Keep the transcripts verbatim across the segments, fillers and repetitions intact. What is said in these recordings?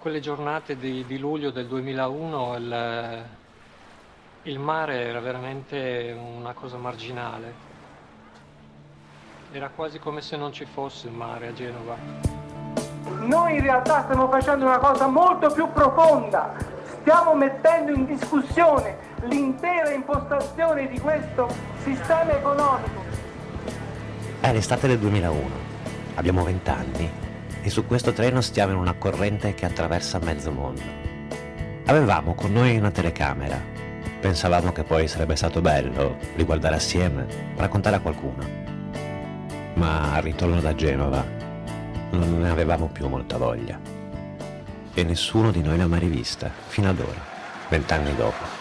quelle giornate di, di luglio del duemilauno il, il mare era veramente una cosa marginale. Era quasi come se non ci fosse il mare a Genova. Noi in realtà stiamo facendo una cosa molto più profonda. Stiamo mettendo in discussione l'intera impostazione di questo sistema economico. È l'estate del duemilauno. Abbiamo vent'anni. E su questo treno stiamo in una corrente che attraversa mezzo mondo. Avevamo con noi una telecamera. Pensavamo che poi sarebbe stato bello riguardare assieme, raccontare a qualcuno. Ma al ritorno da Genova non ne avevamo più molta voglia. E nessuno di noi l'ha mai rivista, fino ad ora, vent'anni dopo.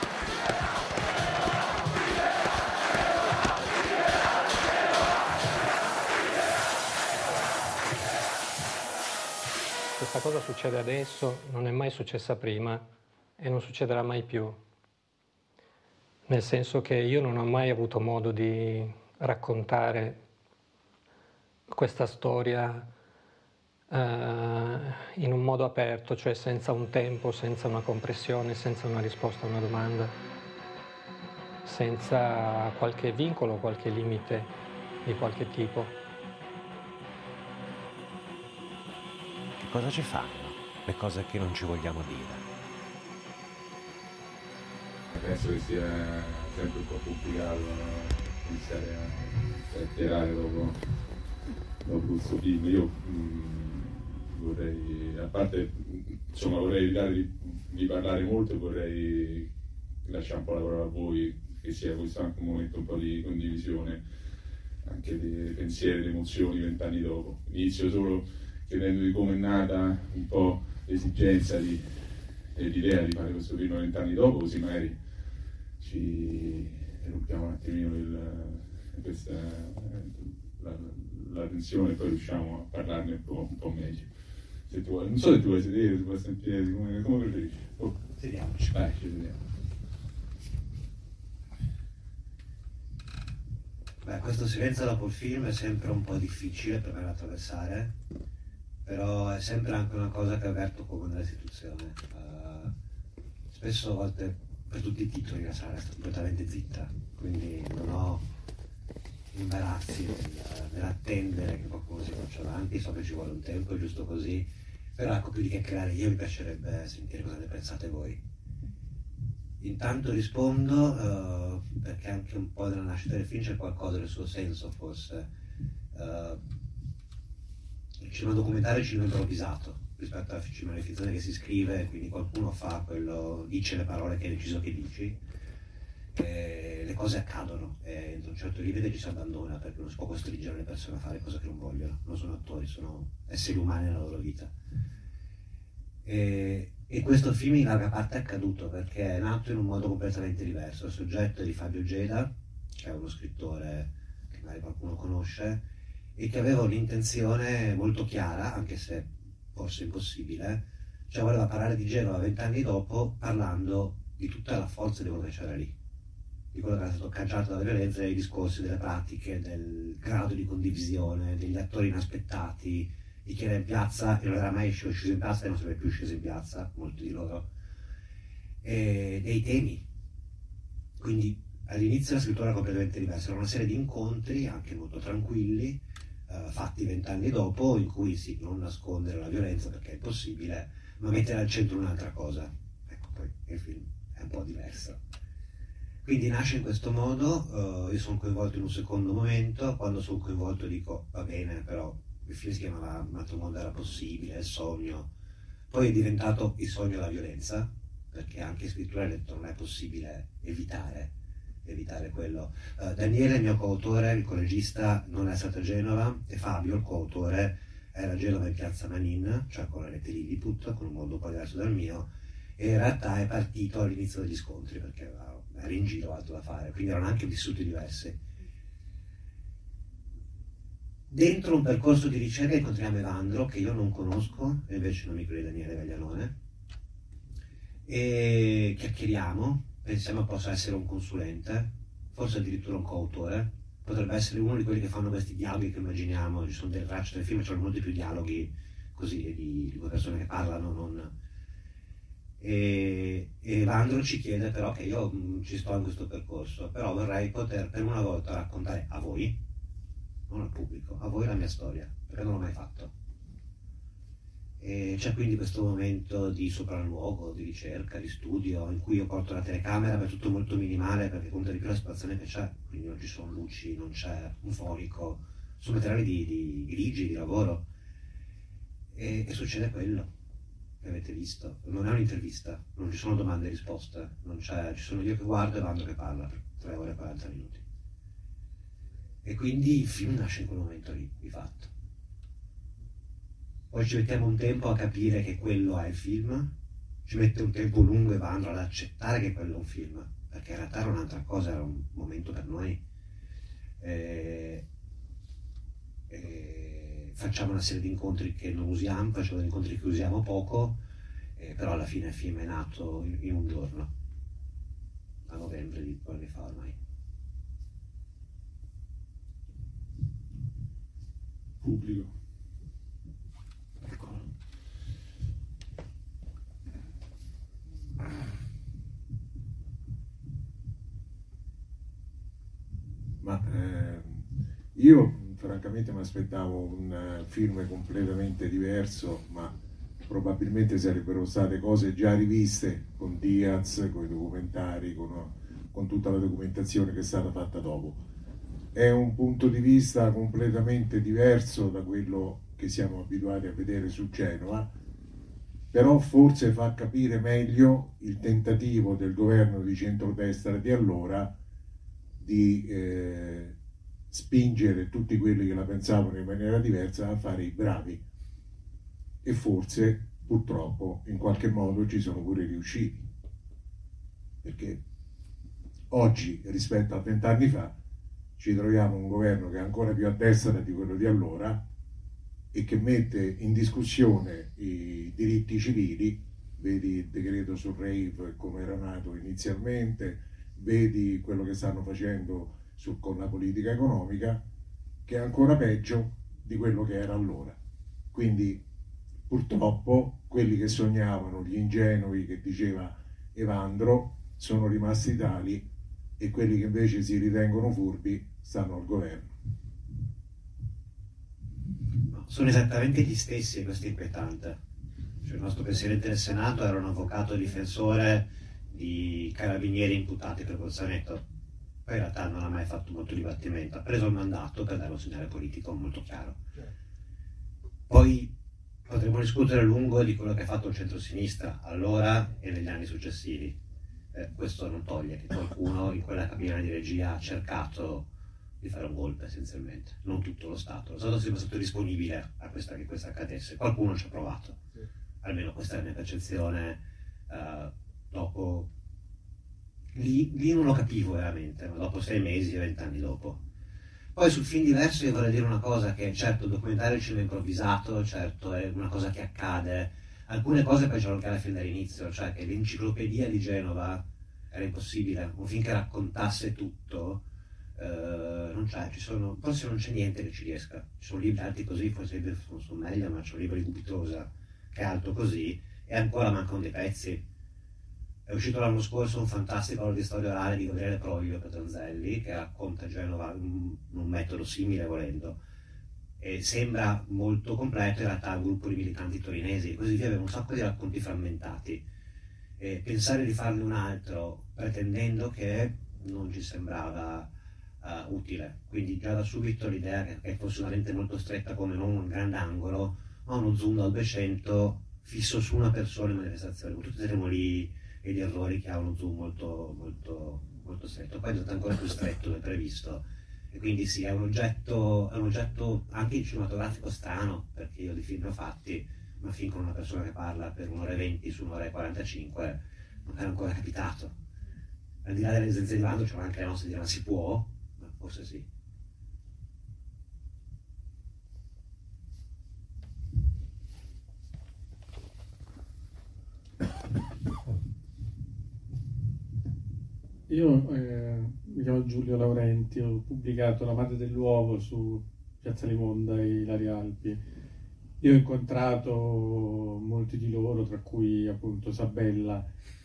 Questa cosa succede adesso, non è mai successa prima e non succederà mai più. Nel senso che io non ho mai avuto modo di raccontare questa storia eh, in un modo aperto, cioè senza un tempo, senza una compressione, senza una risposta a una domanda, senza qualche vincolo, qualche limite di qualche tipo. Cosa ci fanno le cose che non ci vogliamo dire? Penso che sia sempre un po' complicato iniziare a chiacchierare dopo, dopo questo film. Io mh, vorrei, a parte, insomma, vorrei evitare di, di parlare molto e vorrei lasciare un po' la parola a voi, che sia questo anche un momento un po' di condivisione, anche di pensieri, di emozioni vent'anni dopo. Inizio solo chiedendo di come è nata un po' l'esigenza di, e l'idea di fare questo film vent'anni dopo, così magari ci rompiamo un attimino il, questa, la, la tensione e poi riusciamo a parlarne un po', un po' meglio. Se tu vuoi, non so se tu vuoi sedere, se vuoi sentire, come, come preferisci. Oh. Sediamoci. Vai, ci sediamo. Beh, questo silenzio dopo il film è sempre un po' difficile per me da attraversare, però è sempre anche una cosa che avverto come nell'istituzione. Uh, spesso a volte per tutti i titoli la sala sta completamente zitta, quindi non ho imbarazzi nel, nell'attendere che qualcuno si faccia avanti. So che ci vuole un tempo, è giusto così, però ecco, più di chiacchierare io mi piacerebbe sentire cosa ne pensate voi. Intanto rispondo uh, perché anche un po' nella nascita del film c'è qualcosa del suo senso, forse. Uh, il cinema documentario è il cinema improvvisato rispetto al cinema di fizione che si scrive, quindi qualcuno fa quello, dice le parole che hai deciso che dici, e le cose accadono e da un certo limite ci si abbandona perché non si può costringere le persone a fare cose che non vogliono, non sono attori, sono esseri umani nella loro vita. E, e questo film in larga parte è accaduto perché è nato in un modo completamente diverso. Il soggetto è di Fabio Geda, che è uno scrittore che magari qualcuno conosce, e che aveva un'intenzione molto chiara, anche se forse impossibile, cioè voleva parlare di Genova vent'anni dopo parlando di tutta la forza di quello che c'era lì, di quello che era stato caggiato dalla violenza, dei discorsi, delle pratiche, del grado di condivisione, degli attori inaspettati, di chi era in piazza e non era mai sceso in piazza e non sarebbe più sceso in piazza, molti di loro, e dei temi. Quindi all'inizio la scrittura era completamente diversa, era una serie di incontri anche molto tranquilli, eh, fatti vent'anni dopo, in cui sì, non nascondere la violenza perché è impossibile, ma mettere al centro un'altra cosa. Ecco, poi il film è un po' diverso. Quindi nasce in questo modo, uh, io sono coinvolto in un secondo momento, quando sono coinvolto dico va bene, però il film si chiamava Un altro mondo era possibile, il sogno, poi è diventato il sogno e la violenza, perché anche in scrittura hai detto non è possibile evitare, evitare quello. Uh, Daniele, il mio coautore, il coregista, non è stato a Genova, e Fabio, il coautore, era a Genova in piazza Manin, cioè con la rete Lilliput, con un mondo un po' diverso dal mio, e in realtà è partito all'inizio degli scontri, perché era era in giro altro da fare, quindi erano anche vissuti diversi. Dentro un percorso di ricerca incontriamo Evandro, che io non conosco, e invece è un amico di Daniele Gaglianone, e chiacchieriamo, pensiamo possa essere un consulente, forse addirittura un coautore, potrebbe essere uno di quelli che fanno questi dialoghi che immaginiamo, ci sono delle tracce del film, ci sono molti più dialoghi così, di, di persone che parlano, non E, e Evandro ci chiede però che io mh, ci sto in questo percorso, però vorrei poter per una volta raccontare a voi, non al pubblico, a voi la mia storia, perché non l'ho mai fatto. E c'è quindi questo momento di sopralluogo, di ricerca, di studio, in cui io porto la telecamera, ma è tutto molto minimale perché conta di più la situazione che c'è, quindi non ci sono luci, non c'è un fonico, sono materiali di, di grigi, di lavoro, e, e succede quello che avete visto. Non è un'intervista, non ci sono domande e risposte, non c'è, ci sono io che guardo e Evandro che parla per tre ore e quaranta minuti. E quindi il film nasce in quel momento lì, di fatto. Poi ci mettiamo un tempo a capire che quello è il film, ci mette un tempo lungo Evandro ad accettare che quello è un film, perché in realtà era un'altra cosa, era un momento per noi. E, e facciamo una serie di incontri che non usiamo, facciamo degli incontri che usiamo poco, eh, però alla fine il film è nato in, in un giorno, a novembre di due anni fa ormai. Pubblico. Ma eh, io francamente mi aspettavo un uh, film completamente diverso, ma probabilmente sarebbero state cose già riviste con Diaz, con i documentari, con, con tutta la documentazione che è stata fatta dopo. È un punto di vista completamente diverso da quello che siamo abituati a vedere su Genova, però forse fa capire meglio il tentativo del governo di centrodestra di allora di eh, spingere tutti quelli che la pensavano in maniera diversa a fare i bravi, e forse purtroppo in qualche modo ci sono pure riusciti, perché oggi rispetto a vent'anni fa ci troviamo un governo che è ancora più a destra di quello di allora e che mette in discussione i diritti civili. Vedi il decreto sul rave come era nato inizialmente, vedi quello che stanno facendo su, con la politica economica, che è ancora peggio di quello che era allora. Quindi purtroppo quelli che sognavano, gli ingenui che diceva Evandro, sono rimasti tali, e quelli che invece si ritengono furbi stanno al governo. Sono esattamente gli stessi, e questo è inquietante. Cioè, il nostro Presidente del Senato era un avvocato difensore di carabinieri imputati per Bolzaneto. Poi in realtà non ha mai fatto molto dibattimento, ha preso il mandato per dare un segnale politico molto chiaro. Poi potremmo discutere a lungo di quello che ha fatto il centro-sinistra allora e negli anni successivi. Eh, questo non toglie che qualcuno in quella cabina di regia ha cercato di fare un golpe essenzialmente, non tutto lo Stato. Lo Stato è sempre stato disponibile a questa, che questo accadesse, qualcuno ci ha provato, almeno questa è la mia percezione. Uh, dopo, lì, lì non lo capivo veramente, ma dopo sei mesi e vent'anni dopo. Poi sul film diverso io vorrei dire una cosa, che certo il documentario il cinema improvvisato, certo è una cosa che accade, alcune cose poi ce l'ho anche fin dall'inizio, cioè che l'enciclopedia di Genova era impossibile, un film che raccontasse tutto, eh, non c'è, ci sono, forse non c'è niente che ci riesca, ci sono libri alti così, forse libri sono meglio, ma c'è un libro di Gubitosa che è alto così, e ancora mancano dei pezzi. È uscito l'anno scorso un fantastico lavoro di storia orale di Gabriele Proglio per Donzelli, che racconta Genova in un metodo simile volendo, e sembra molto completo, in realtà un gruppo di militanti torinesi, così via, aveva un sacco di racconti frammentati. E pensare di farne un altro pretendendo che non ci sembrava uh, utile, quindi già da subito l'idea che, che fosse una lente molto stretta, come non un grande angolo, ma uno zoom dal duecento fisso su una persona in manifestazione, tutti saremo lì e gli errori che ha uno zoom molto, molto, molto stretto, poi è stato ancora più stretto del previsto, e quindi sì, è un oggetto, è un oggetto anche cinematografico strano, perché io di film ne ho fatti, ma film con una persona che parla per un'ora e venti su un'ora e quarantacinque non era ancora capitato. Al di là delle esigenze di bando c'era anche la nostra idea, ma si può? Ma forse sì. Io eh, mi chiamo Giulio Laurenti, ho pubblicato La madre dell'uovo su Piazza Limonda e Ilaria Alpi, Io ho incontrato molti di loro, tra cui appunto Sabella.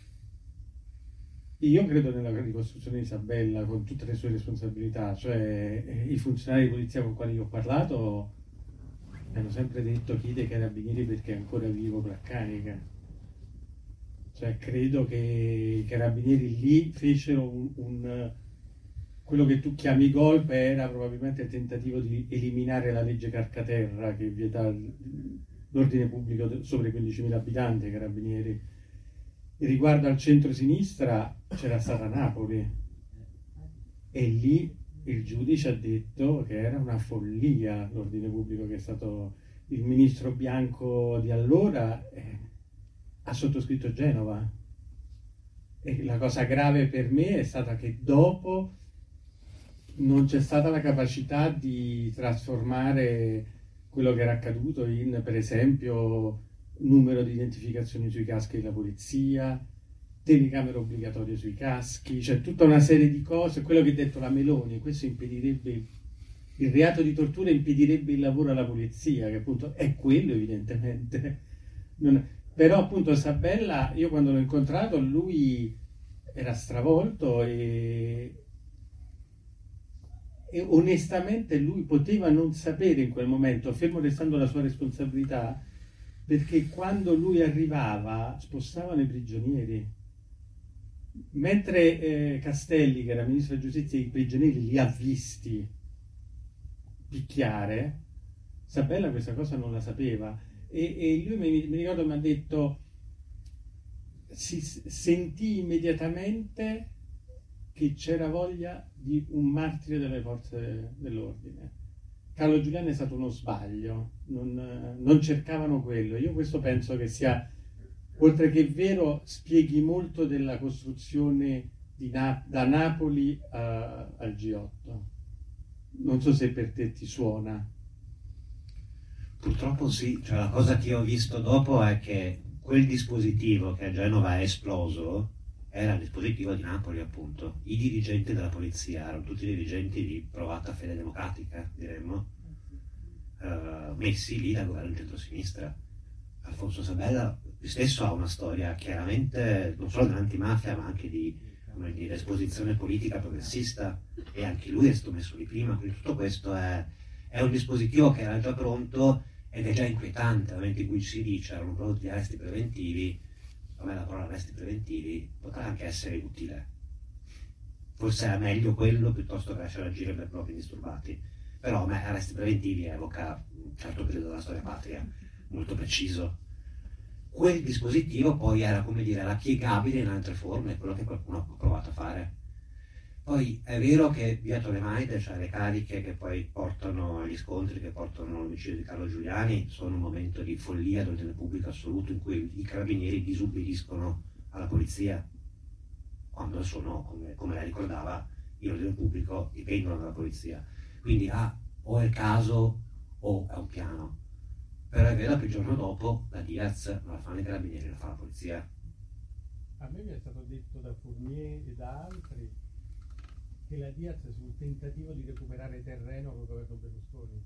Io credo nella ricostruzione di Sabella con tutte le sue responsabilità, cioè eh, i funzionari di polizia con i quali ho parlato mi hanno sempre detto chiede ai carabinieri perché è ancora vivo Placcanica. Cioè credo che i carabinieri lì fecero un, un quello che tu chiami golpe era probabilmente il tentativo di eliminare la legge Carcaterra che vieta l'ordine pubblico sopra i quindicimila abitanti ai carabinieri. E riguardo al centro-sinistra c'era stata Napoli e lì il giudice ha detto che era una follia l'ordine pubblico, che è stato il ministro Bianco di allora eh, ha sottoscritto Genova. E la cosa grave per me è stata che dopo non c'è stata la capacità di trasformare quello che era accaduto in, per esempio, numero di identificazioni sui caschi della polizia, telecamere obbligatorie sui caschi, cioè tutta una serie di cose. Quello che ha detto la Meloni, questo impedirebbe, il reato di tortura impedirebbe il lavoro alla polizia, che appunto è quello evidentemente. Non, però appunto Sabella, io quando l'ho incontrato lui era stravolto e, e onestamente lui poteva non sapere in quel momento, fermo restando la sua responsabilità, perché quando lui arrivava spostavano i prigionieri, mentre eh, Castelli, che era ministro della giustizia, i prigionieri li ha visti picchiare, Sabella questa cosa non la sapeva e, e lui mi, mi ricordo mi ha detto si sentì immediatamente che c'era voglia di un martire delle forze dell'ordine. Carlo Giuliani è stato uno sbaglio, non, non cercavano quello. Io questo penso che sia, oltre che vero, spieghi molto della costruzione di Na- da Napoli a, al G otto. Non so se per te ti suona. Purtroppo sì, cioè la cosa che ho visto dopo è che quel dispositivo che a Genova è esploso era il dispositivo di Napoli, appunto. I dirigenti della polizia erano tutti dirigenti di provata fede democratica, diremmo, uh, messi lì dal governo di centrosinistra. Alfonso Sabella stesso ha una storia chiaramente non solo dell'antimafia ma anche di, come dire, esposizione politica progressista, e anche lui è stato messo lì prima, quindi tutto questo è, è un dispositivo che era già pronto ed è già inquietante. Nel momento in cui si dice erano prodotti arresti preventivi, a me la parola arresti preventivi potrà anche essere utile, forse era meglio quello piuttosto che lasciare agire per propri disturbati, però a me arresti preventivi evoca un certo periodo della storia patria molto preciso. Quel dispositivo poi era, come dire, era piegabile in altre forme, quello che qualcuno ha provato a fare. Poi è vero che via Tolemaide, cioè le cariche che poi portano agli scontri, che portano all'omicidio di Carlo Giuliani, sono un momento di follia d'ordine pubblico assoluto in cui i carabinieri disubbidiscono alla polizia, quando sono, come, come lei ricordava, in ordine pubblico dipendono dalla polizia. Quindi ah, o è il caso o è un piano. Però è vero che il giorno dopo la Diaz non la fanno i carabinieri, la fa la polizia. A me mi è stato detto da Fournier e da altri che la Diaz è sul tentativo di recuperare terreno col governo Berlusconi.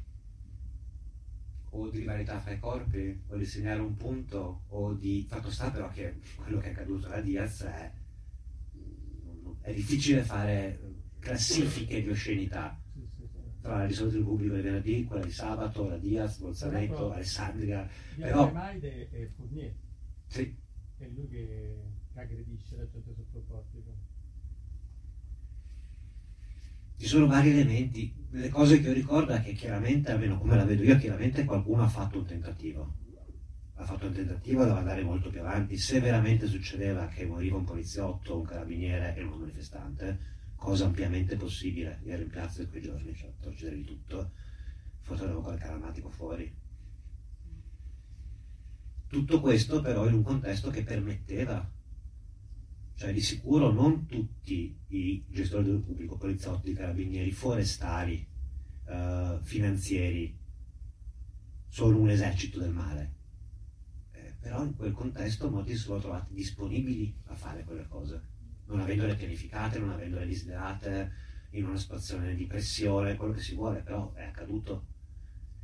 O di rivalità fra i corpi, o di segnare un punto, o di... Fatto sta però che quello che è accaduto alla Diaz è... è difficile fare classifiche di oscenità. Sì, sì, sì. Tra la risoluzione del pubblico di venerdì, quella di sabato, la Diaz, Bolzaneto, però, Alessandria. Via Però... Tolemaide e Fournier. Sì. È lui che, che aggredisce la gente sotto il portico. Ci sono vari elementi. Le cose che io ricordo è che chiaramente, almeno come la vedo io, chiaramente qualcuno ha fatto un tentativo. Ha fatto un tentativo, doveva andare molto più avanti. Se veramente succedeva che moriva un poliziotto, un carabiniere e un manifestante, cosa ampiamente possibile, io ero in piazza in quei giorni, cioè torcere di tutto, forse avevo qualche armatico fuori. Tutto questo però in un contesto che permetteva, cioè di sicuro non tutti i gestori del pubblico, poliziotti, carabinieri, forestali, eh, finanzieri, sono un esercito del male. Eh, però in quel contesto molti si sono trovati disponibili a fare quelle cose, non avendole pianificate, non avendole desiderate, in una situazione di pressione, quello che si vuole, però è accaduto.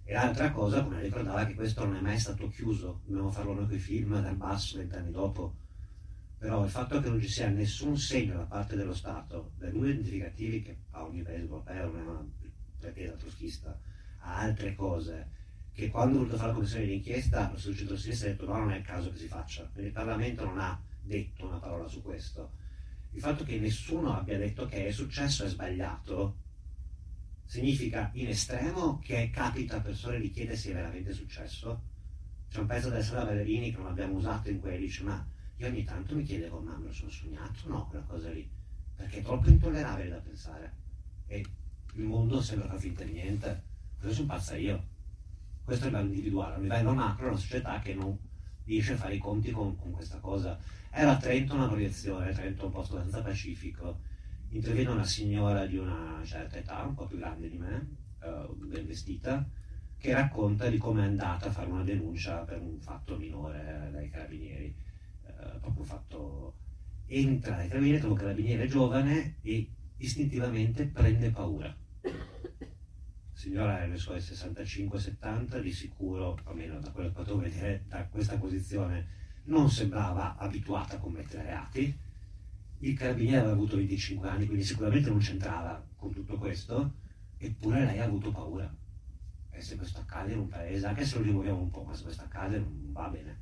E l'altra cosa, come ricordava, che questo non è mai stato chiuso, dobbiamo farlo noi con i film dal basso vent'anni dopo. Però il fatto che non ci sia nessun segno da parte dello Stato, dai numeri identificativi che a ogni paese europeo non è una pretesa troschista, a altre cose, che quando ho voluto fare la commissione d'inchiesta lo centro-sinistra ha detto no, non è il caso che si faccia. Quindi il Parlamento non ha detto una parola su questo. Il fatto che nessuno abbia detto che è successo è sbagliato significa in estremo che capita a persone di chiedere se è veramente successo. C'è un pezzo della Sala Valerini che non abbiamo usato in cui dice ma io ogni tanto mi chiedevo ma me lo sono sognato? No, quella cosa lì, perché è troppo intollerabile da pensare e il mondo sembra far finta di niente. Cosa sono pazza io? Questo è il livello individuale. A livello macro è una società che non riesce a fare i conti con, con questa cosa. Era a Trento una proiezione, Trento è un posto abbastanza pacifico, interviene una signora di una certa età, un po' più grande di me, uh, ben vestita, che racconta di come è andata a fare una denuncia per un fatto minore dai carabinieri. Uh, proprio fatto, entra dai carabinieri, trova un carabiniere giovane e istintivamente prende paura. La signora è nei suoi sessantacinque settanta, di sicuro, almeno da quello che potevo vedere da questa posizione, non sembrava abituata a commettere reati. Il carabiniere aveva avuto venticinque anni, quindi sicuramente non c'entrava con tutto questo, eppure lei ha avuto paura. E se questo accade in un paese, anche se lo rimuoviamo un po', ma se questo accade non va bene.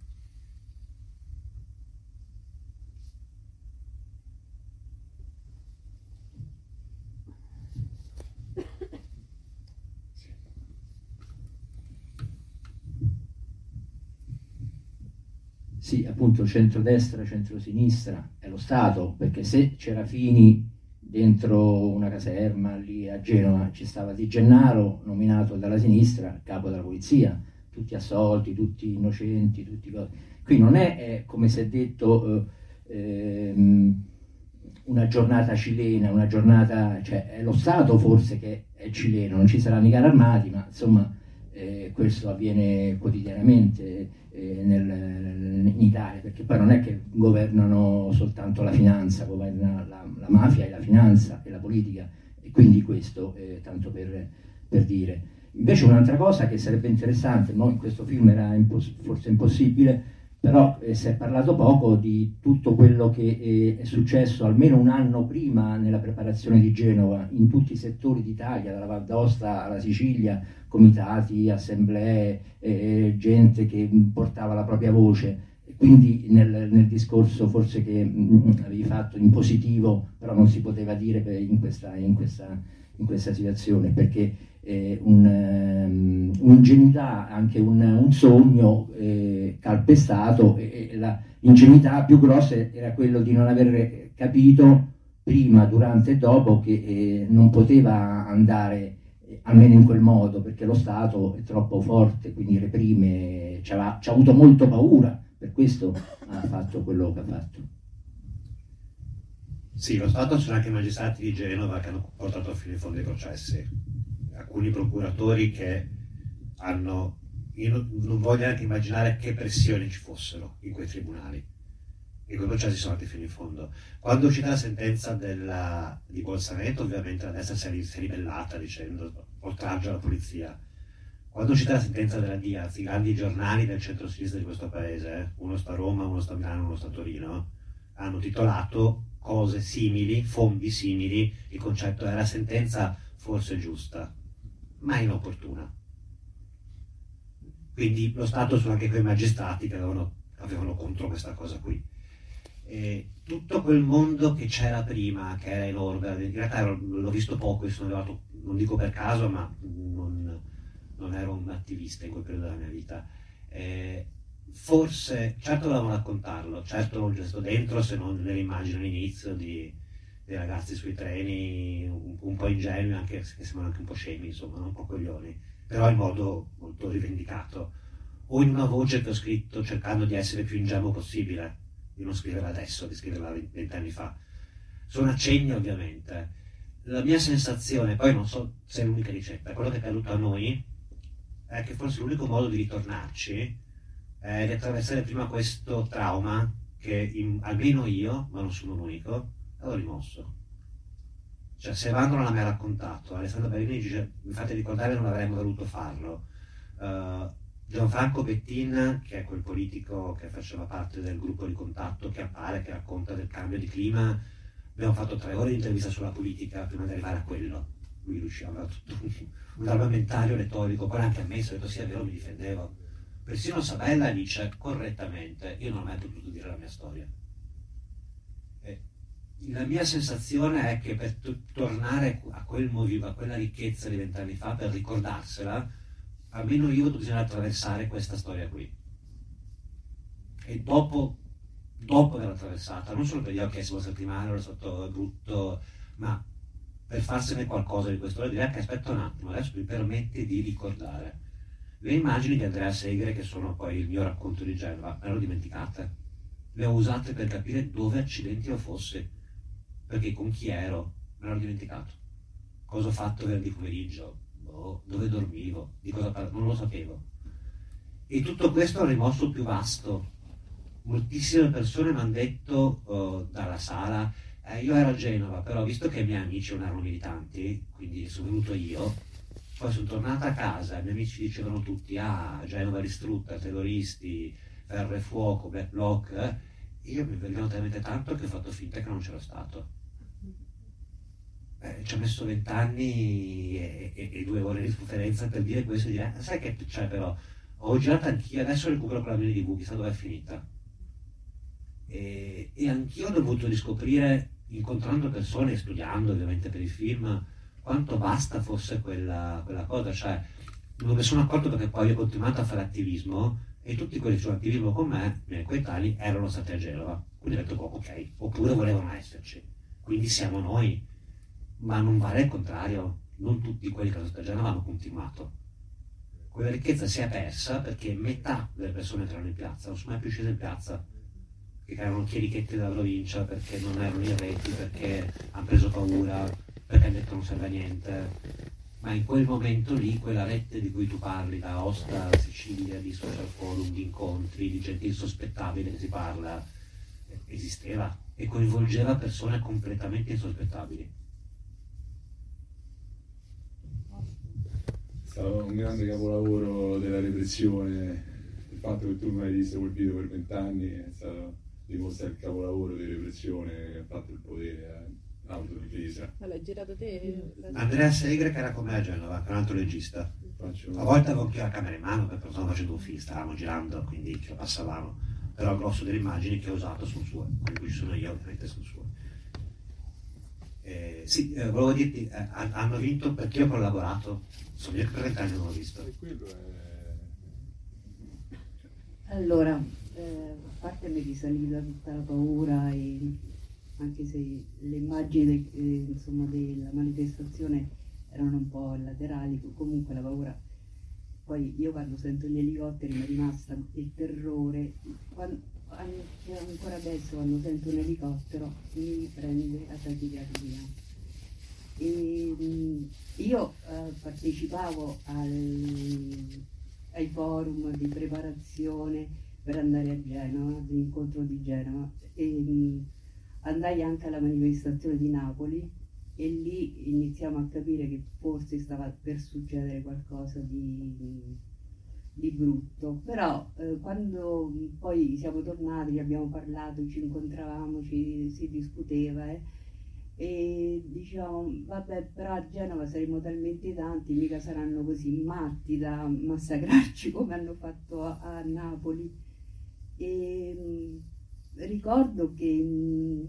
Sì, appunto centrodestra, centrosinistra è lo Stato, perché se c'era Fini dentro una caserma lì a Genova ci stava Di Gennaro nominato dalla sinistra capo della polizia, tutti assolti, tutti innocenti, tutti cose. Qui non è, è come si è detto eh, ehm, una giornata cilena, una giornata, cioè è lo Stato forse che è cileno, non ci saranno i carri armati, ma insomma eh, questo avviene quotidianamente eh, nel, in Italia, perché poi non è che governano soltanto la finanza, governa la, la mafia e la finanza e la politica, e quindi questo eh, tanto per, per dire. Invece un'altra cosa che sarebbe interessante, no? In questo film era impos- forse impossibile, però eh, si è parlato poco di tutto quello che eh, è successo almeno un anno prima nella preparazione di Genova, in tutti i settori d'Italia, dalla Val d'Aosta alla Sicilia, comitati, assemblee, eh, gente che portava la propria voce. E quindi nel, nel discorso forse che mh, avevi fatto in positivo, però non si poteva dire in questa, in questa, in questa situazione, perché eh, un, um, un'ingenuità, anche un, un sogno eh, calpestato, e, e la, l'ingenuità più grossa era quello di non aver capito prima, durante e dopo che eh, non poteva andare eh, almeno in quel modo, perché lo Stato è troppo forte, quindi reprime, ci ha avuto molto paura, per questo ha fatto quello che ha fatto. Sì, lo Stato sono anche i magistrati di Genova che hanno portato fino in fondo i processi. Alcuni procuratori che hanno, io non, non voglio neanche immaginare che pressioni ci fossero in quei tribunali, e quei processi sono andati fino in fondo. Quando è uscita la sentenza della, di Bolzaneto, ovviamente la destra si è, si è ribellata dicendo oltraggio alla polizia. Quando è uscita la sentenza della Diaz, i grandi giornali del centro-sinistra di questo paese, uno sta a Roma, uno sta a Milano, uno sta a Torino, hanno titolato cose simili, fondi simili, il concetto era sentenza forse giusta, ma inopportuna. Quindi lo Stato sono anche quei magistrati che avevano, avevano contro questa cosa qui. E tutto quel mondo che c'era prima, che era enorme, in realtà ero, l'ho visto poco, sono arrivato, non dico per caso, ma non, non ero un attivista in quel periodo della mia vita. Eh, forse, certo dovevamo raccontarlo, certo non c'è stato dentro, se non nell'immagine all'inizio di dei ragazzi sui treni un, un po' ingenui, anche se sembrano anche un po' scemi, insomma, un po' coglioni, però in modo molto rivendicato, o in una voce che ho scritto cercando di essere più ingenuo possibile, di non scriverla adesso, di scriverla vent'anni fa. Sono accenni, ovviamente. La mia sensazione, poi non so se è l'unica ricetta, quello che è accaduto a noi è che forse l'unico modo di ritornarci è di attraversare prima questo trauma che in, almeno io, ma non sono l'unico, l'ho rimosso. Cioè, se Evandro non l'ha mai raccontato, Alessandro Bellini dice mi fate ricordare non avremmo voluto farlo, Uh, Gianfranco Bettin, che è quel politico che faceva parte del gruppo di contatto che appare, che racconta del cambio di clima, abbiamo fatto tre ore di intervista sulla politica prima di arrivare a quello. Lui riusciva, aveva tutto un, un armamentario retorico, poi anche ammesso, ho detto sì, è vero, mi difendevo. Persino Sabella dice correttamente, io non ho mai potuto dire la mia storia. E la mia sensazione è che per t- tornare a quel movimento, a quella ricchezza di vent'anni fa, per ricordarsela, almeno io bisogna attraversare questa storia qui. E dopo, dopo averla attraversata, non solo per dire ok, siamo stati male, ero stato brutto, ma per farsene qualcosa di questa storia, dire che aspetta un attimo, adesso mi permette di ricordare. Le immagini di Andrea Segre, che sono poi il mio racconto di Genova, me le ho dimenticate. Le ho usate per capire dove accidenti io fossi, perché con chi ero, me l'ho dimenticato. Cosa ho fatto venerdì pomeriggio? Boh, dove dormivo? Di cosa parlavo? Non lo sapevo. E tutto questo ha rimosso più vasto. Moltissime persone mi hanno detto uh, dalla sala, eh, io ero a Genova, però visto che i miei amici non erano militanti, quindi sono venuto io, poi sono tornata a casa e i miei amici dicevano tutti, ah, Genova distrutta, terroristi, ferro e fuoco, black bloc, eh? Io mi vergogno talmente tanto che ho fatto finta che non c'ero stato. Eh, ci ho messo vent'anni e, e, e due ore di sofferenza per dire questo e dire, eh, sai che c'è però, ho girato anch'io, adesso recupero quella mia di V, chissà dove è finita. E, e anch'io ho dovuto riscoprire, incontrando persone, studiando ovviamente per il film, quanto basta fosse quella, quella cosa, cioè non mi sono accorto perché poi ho continuato a fare attivismo e tutti quelli che facevano attivismo con me, i miei coetanei, erano stati a Genova, quindi ho detto oh, ok, oppure volevano esserci, quindi siamo noi, ma non vale il contrario, non tutti quelli che sono stati a Genova hanno continuato. Quella ricchezza si è persa perché metà delle persone che erano in piazza non sono mai più scese in piazza, che erano chierichetti della provincia, perché non erano in reti, perché hanno preso paura, perché hanno detto non serve a niente. Ma in quel momento lì, quella rete di cui tu parli, da Aosta a Sicilia, di social forum, di incontri, di gente insospettabile che si parla, esisteva e coinvolgeva persone completamente insospettabili. È stato un grande capolavoro della repressione, il fatto che tu non hai visto quel video per vent'anni è stato dimostra il capolavoro di repressione che ha fatto il potere, eh, autodifesa. Ma l'hai girato te? Andrea Segre, che era con me a Genova, che è un altro regista. Faccio... A volte avevo anche la camera in mano perché stavamo facendo un film, stavamo girando, quindi ce la passavamo. Però il grosso delle immagini che ho usato sono sue, quelle qui ci sono io ovviamente sono sue. Eh, sì, eh, volevo dirti, eh, hanno vinto perché io ho collaborato, sono io che per vent'anni non l'ho visto. E quello è... Allora, eh, a parte mi è risalita tutta la paura, e anche se le immagini de, eh, insomma, della manifestazione erano un po' laterali, comunque la paura. Poi io quando sento gli elicotteri mi è rimasta il terrore, quando, anche ancora adesso quando sento un elicottero mi prende a tachicardia. E mh, io eh, partecipavo al, ai forum di preparazione per andare a Genova, all'incontro di Genova, e mh, andai anche alla manifestazione di Napoli e lì iniziamo a capire che forse stava per succedere qualcosa di, di brutto. Però eh, quando poi siamo tornati, abbiamo parlato, ci incontravamo, ci, si discuteva eh, e diciamo vabbè, però a Genova saremo talmente tanti, mica saranno così matti da massacrarci come hanno fatto a, a Napoli. E mh, ricordo che mh,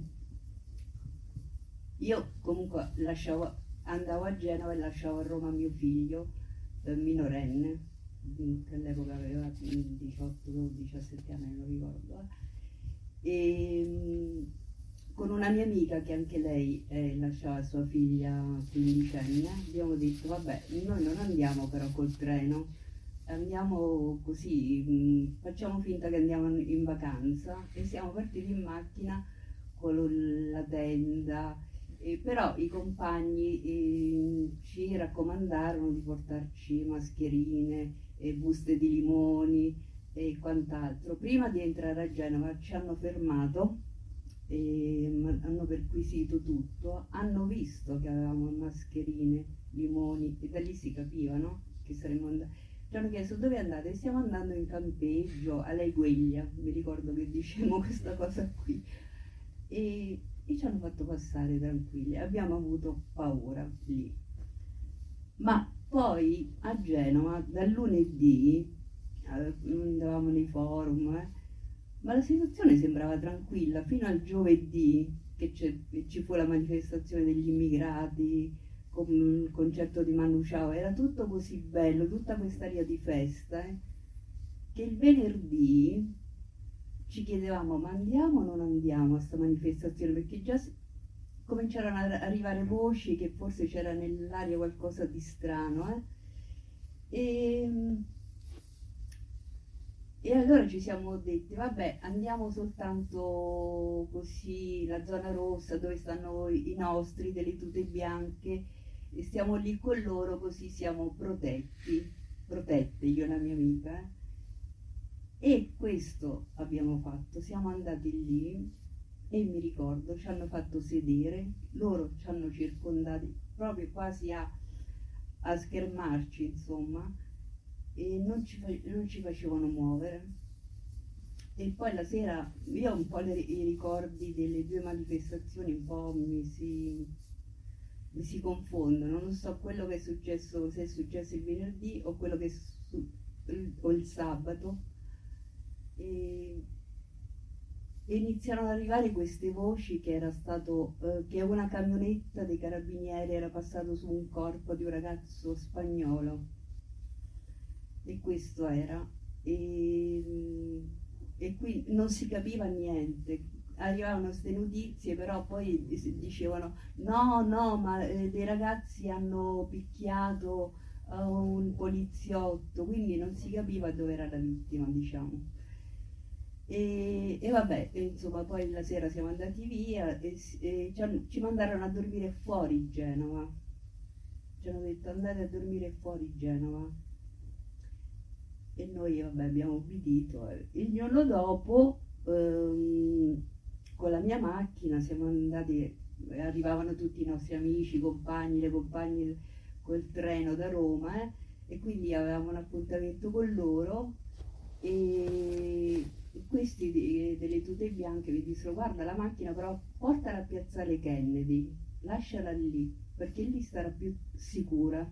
io comunque lasciavo, andavo a Genova e lasciavo a Roma mio figlio eh, minorenne, che all'epoca aveva diciotto diciassette anni, non ricordo, eh. E mh, con una mia amica che anche lei eh, lasciava sua figlia quindicenne, abbiamo detto vabbè, noi non andiamo però col treno, andiamo così, mh, facciamo finta che andiamo in vacanza, e siamo partiti in macchina con la tenda, e però i compagni eh, ci raccomandarono di portarci mascherine e buste di limoni e quant'altro. Prima di entrare a Genova ci hanno fermato, e hanno perquisito tutto, hanno visto che avevamo mascherine, limoni, e da lì si capiva, no? Che saremmo andati. ci hanno chiesto dove andate, stiamo andando in campeggio alla Egueglia, mi ricordo che dicevamo questa cosa qui, e, e ci hanno fatto passare tranquilli, abbiamo avuto paura lì. Ma poi a Genova, dal lunedì, andavamo nei forum, eh, ma la situazione sembrava tranquilla, fino al giovedì che ci fu la manifestazione degli immigrati, con il concerto di Manu Chao, era tutto così bello, tutta quest'aria di festa, eh, che il venerdì ci chiedevamo ma andiamo o non andiamo a questa manifestazione, perché già cominciarono ad arrivare voci che forse c'era nell'aria qualcosa di strano, eh. e, e allora ci siamo detti vabbè, andiamo soltanto così, la zona rossa dove stanno i nostri delle tute bianche, e stiamo lì con loro, così siamo protetti, protette io e la mia amica, eh. E questo abbiamo fatto, siamo andati lì e mi ricordo ci hanno fatto sedere, loro ci hanno circondati proprio quasi a, a schermarci, insomma, e non ci, non ci facevano muovere. E poi la sera io ho un po' le, i ricordi delle due manifestazioni un po' mi si, mi si confondono, non so quello che è successo, se è successo il venerdì o quello che è su, o il sabato. E, e iniziarono ad arrivare queste voci che era stato eh, che una camionetta dei carabinieri era passato su un corpo di un ragazzo spagnolo, e questo era, e, e qui non si capiva niente, arrivavano queste notizie, però poi dicevano no no ma eh, dei ragazzi hanno picchiato uh, un poliziotto, quindi non si capiva dove era la vittima, diciamo. E, e vabbè, insomma, poi la sera siamo andati via e, e ci, ci mandarono a dormire fuori Genova, ci hanno detto andate a dormire fuori Genova, e noi vabbè abbiamo obbedito. Il giorno dopo ehm, con la mia macchina siamo andati, arrivavano tutti i nostri amici, compagni, le compagne col treno da Roma, eh, e quindi avevamo un appuntamento con loro, e questi de, delle tute bianche mi dissero guarda la macchina però portala a piazzale Kennedy, lasciala lì perché lì sarà più sicura.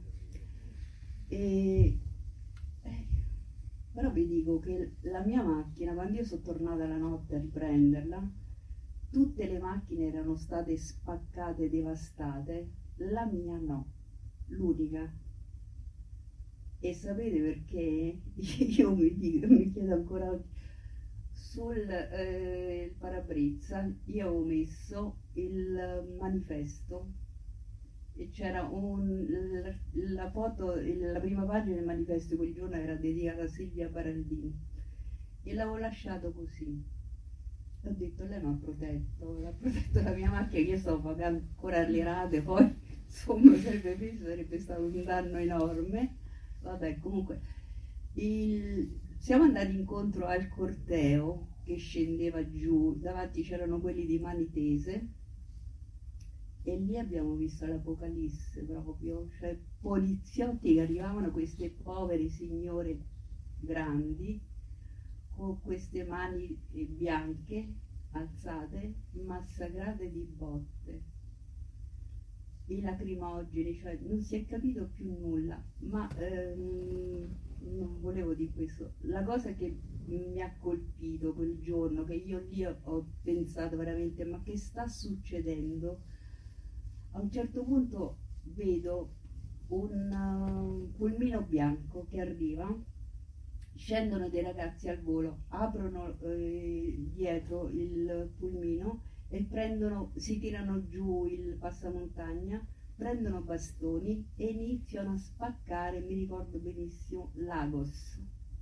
E, eh, però vi dico che la mia macchina, quando io sono tornata la notte a riprenderla, tutte le macchine erano state spaccate, devastate, la mia no, l'unica. E sapete perché? Io mi, dico, mi chiedo ancora oggi, sul eh, parabrezza io avevo messo il manifesto e c'era un, la, la foto, la prima pagina del manifesto quel giorno era dedicata a Silvia Baraldini e l'avevo lasciato così. Ho detto lei mi ha protetto, l'ha protetto la mia macchina, che io stavo pagando ancora le rate, poi insomma sarebbe, preso, sarebbe stato un danno enorme. Vabbè, comunque il, siamo andati incontro al corteo che scendeva giù, davanti c'erano quelli di Mani Tese e lì abbiamo visto l'Apocalisse proprio, cioè poliziotti che arrivavano, queste povere signore grandi con queste mani bianche alzate, massacrate di botte, i lacrimogeni, cioè non si è capito più nulla, ma ehm, non volevo dire questo. La cosa che mi ha colpito quel giorno, che io lì ho pensato veramente, ma che sta succedendo? A un certo punto vedo un uh, pulmino bianco che arriva, scendono dei ragazzi al volo, aprono eh, dietro il pulmino e prendono, si tirano giù il passamontagna, prendono bastoni e iniziano a spaccare, mi ricordo benissimo, Lagos.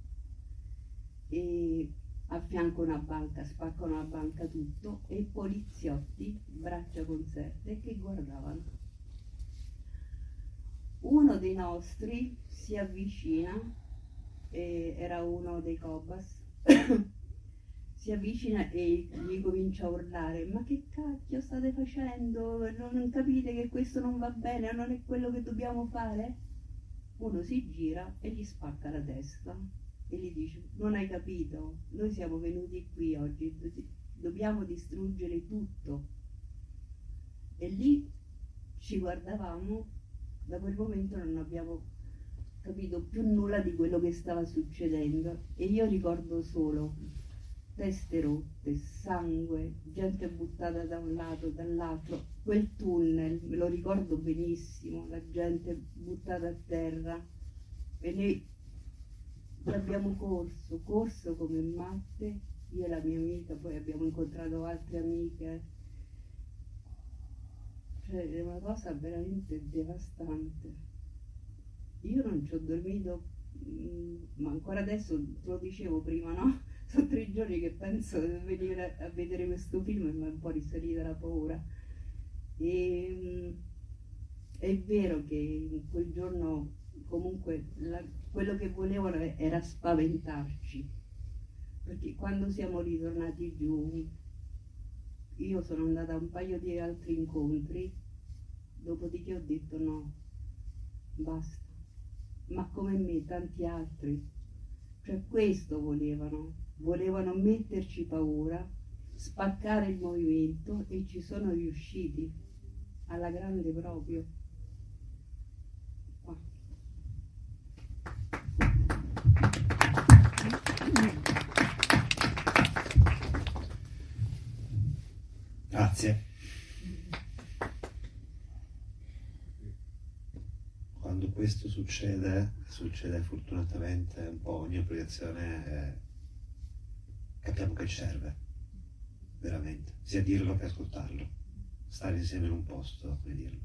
E a fianco una banca, spaccano la banca tutto, e i poliziotti, braccia conserte, che guardavano. Uno dei nostri si avvicina, e era uno dei Cobas, si avvicina e gli comincia a urlare: ma che cacchio state facendo? Non capite che questo non va bene, non è quello che dobbiamo fare? uno si gira e gli spacca la testa e gli dice: non hai capito, noi siamo venuti qui oggi, dobbiamo distruggere tutto. E lì ci guardavamo, da quel momento non abbiamo capito più nulla di quello che stava succedendo, e io ricordo solo teste rotte, sangue, gente buttata da un lato, dall'altro, quel tunnel, me lo ricordo benissimo, la gente buttata a terra, e noi abbiamo corso, corso come matte, io e la mia amica, poi abbiamo incontrato altre amiche, cioè è una cosa veramente devastante. Io non ci ho dormito, ma ancora adesso, te lo dicevo prima, no? Sono tre giorni che penso di venire a vedere questo film e mi è un po' risalita la paura. E, è vero che in quel giorno comunque la, quello che volevano era spaventarci, perché quando siamo ritornati giù io sono andata a un paio di altri incontri, dopodiché ho detto no, basta. Ma come me tanti altri, cioè questo volevano, volevano metterci paura, spaccare il movimento, e ci sono riusciti alla grande proprio. Qua. Grazie. Quando questo succede, succede fortunatamente un po' ogni proiezione, eh, capiamo che ci serve, veramente, sia dirlo che ascoltarlo, stare insieme in un posto e dirlo.